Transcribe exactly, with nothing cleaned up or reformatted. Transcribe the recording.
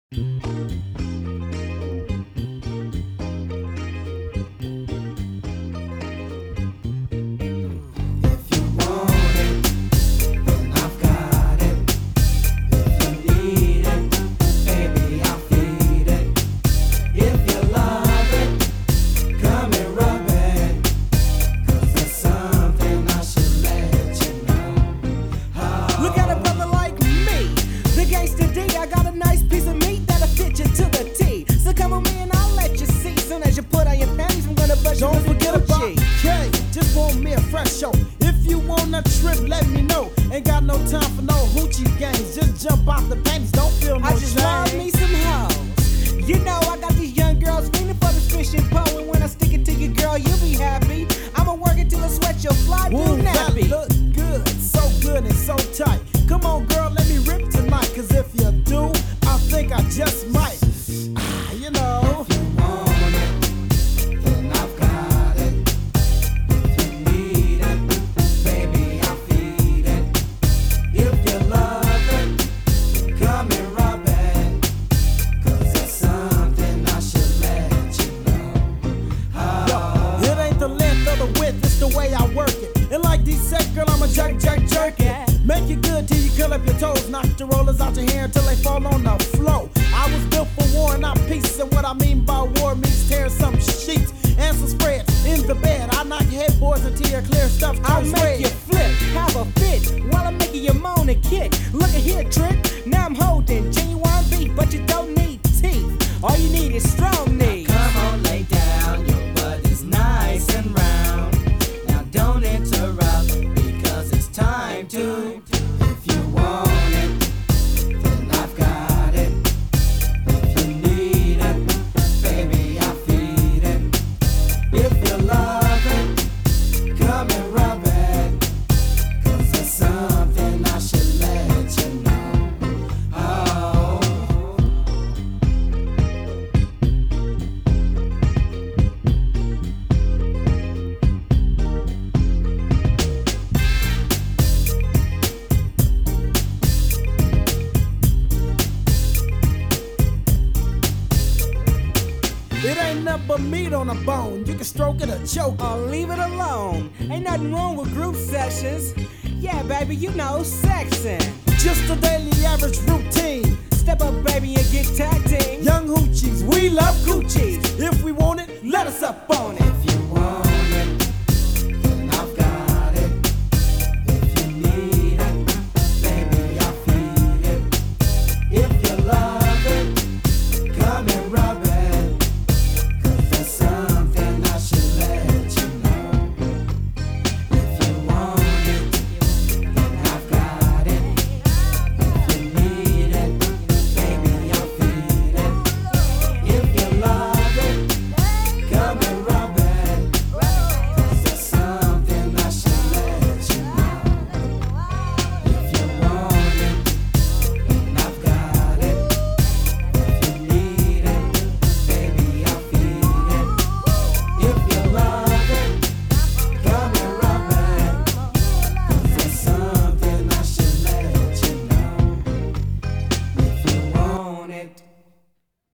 Don't forget about K, just want me a fresh show. If you want a trip, let me know. Ain't got no time for no hoochie games. Just jump out the panties, don't feel no I just shame. love me some hoes. You know I got these young girls feeling for the fishing pole, and when I stick it to you, girl, you'll be happy. I'ma work it till I sweat your fly do Ooh, that nappy. look good, so good and so tight. Come on, girl, let me rip tonight. Cause if you do, I think I just might. Ah, you know. The way I work it, and like these sex, girl, I'm a jerk, jerk, jerk it. Make it good till you curl up your toes, knock the rollers out your hair until they fall on the floor. I was built for war, not peace, and what I mean by war means tear some sheets and some spreads in the bed. I knock your headboards until your clear stuff I'll turns make red. you flip, have a fit, while I'm making you moan and kick. Look at here, trick, now I'm holding genuine beef, but you don't need teeth. All you need is strong knees. Come on, lay down, your butt is nice and round. Don't interrupt, because it's time to. If you want it, then I've got it. If you need it, baby, I'll feed it. If you love it, come and rub it. Cause it's something I should let you know. Oh. It ain't nothing but meat on a bone. You can stroke it or choke it. Oh, leave it alone. Ain't nothing wrong with group sessions. Yeah, baby, you know, sexing. Just a daily average routine.